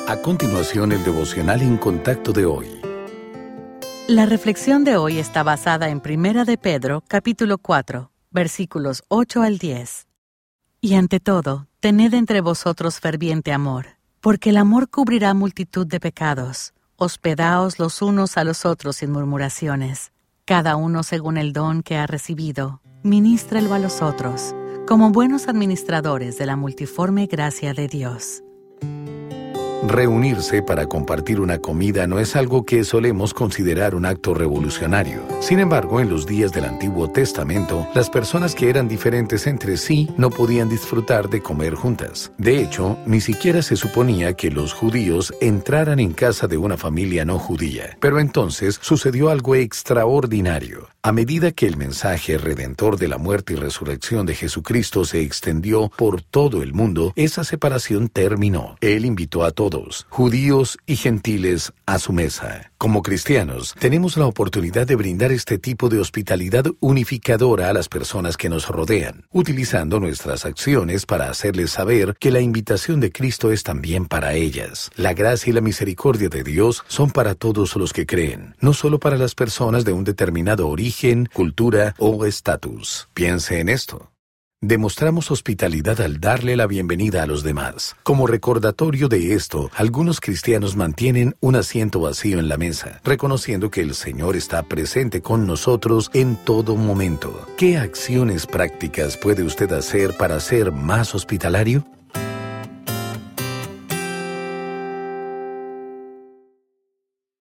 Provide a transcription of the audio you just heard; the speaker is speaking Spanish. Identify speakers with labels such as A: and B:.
A: A continuación, el devocional en contacto de hoy.
B: La reflexión de hoy está basada en 1 de Pedro, capítulo 4, versículos 8 al 10. Y ante todo, tened entre vosotros ferviente amor, porque el amor cubrirá multitud de pecados. Hospedaos los unos a los otros sin murmuraciones. Cada uno según el don que ha recibido, ministrelo a los otros, como buenos administradores de la multiforme gracia de Dios.
A: Reunirse para compartir una comida no es algo que solemos considerar un acto revolucionario. Sin embargo, en los días del Antiguo Testamento, las personas que eran diferentes entre sí no podían disfrutar de comer juntas. De hecho, ni siquiera se suponía que los judíos entraran en casa de una familia no judía. Pero entonces sucedió algo extraordinario. A medida que el mensaje redentor de la muerte y resurrección de Jesucristo se extendió por todo el mundo, esa separación terminó. Él invitó a todos, judíos y gentiles, a su mesa. Como cristianos, tenemos la oportunidad de brindar este tipo de hospitalidad unificadora a las personas que nos rodean, utilizando nuestras acciones para hacerles saber que la invitación de Cristo es también para ellas. La gracia y la misericordia de Dios son para todos los que creen, no solo para las personas de un determinado origen, cultura o estatus. Piense en esto. Demostramos hospitalidad al darle la bienvenida a los demás. Como recordatorio de esto, algunos cristianos mantienen un asiento vacío en la mesa, reconociendo que el Señor está presente con nosotros en todo momento. ¿Qué acciones prácticas puede usted hacer para ser más hospitalario?